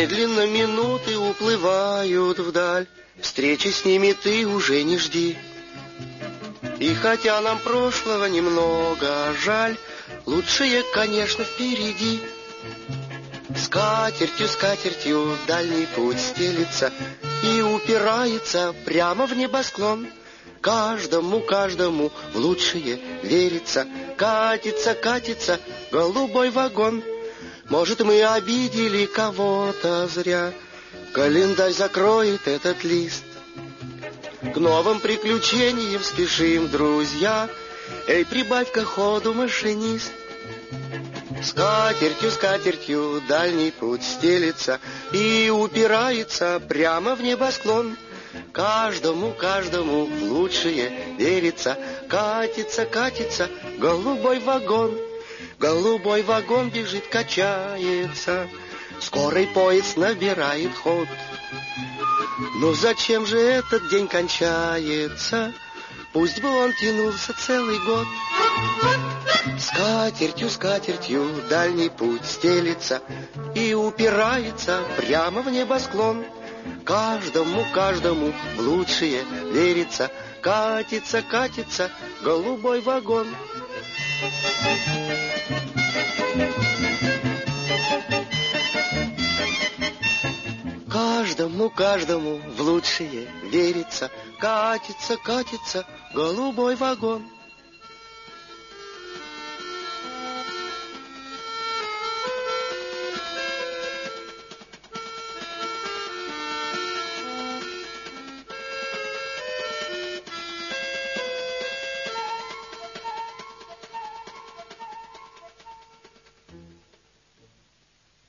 Медленно минуты уплывают вдаль, встречи с ними ты уже не жди. И хотя нам прошлого немного жаль, лучшее, конечно, впереди. Скатертью, скатертью дальний путь стелится и упирается прямо в небосклон. Каждому, каждому в лучшее верится. Катится, катится голубой вагон. Может, мы обидели кого-то зря, календарь закроет этот лист. К новым приключениям спешим, друзья. Эй, прибавь-ка ходу, машинист. Скатертью, скатертью дальний путь стелится и упирается прямо в небосклон. Каждому, каждому в лучшее верится. Катится, катится голубой вагон. Голубой вагон бежит, качается, скорый поезд набирает ход. Ну зачем же этот день кончается? Пусть бы он тянулся целый год. Скатертью, скатертью дальний путь стелится и упирается прямо в небосклон. Каждому, каждому в лучшее верится. Катится, катится голубой вагон. Каждому, каждому в лучшее верится. Катится, катится голубой вагон.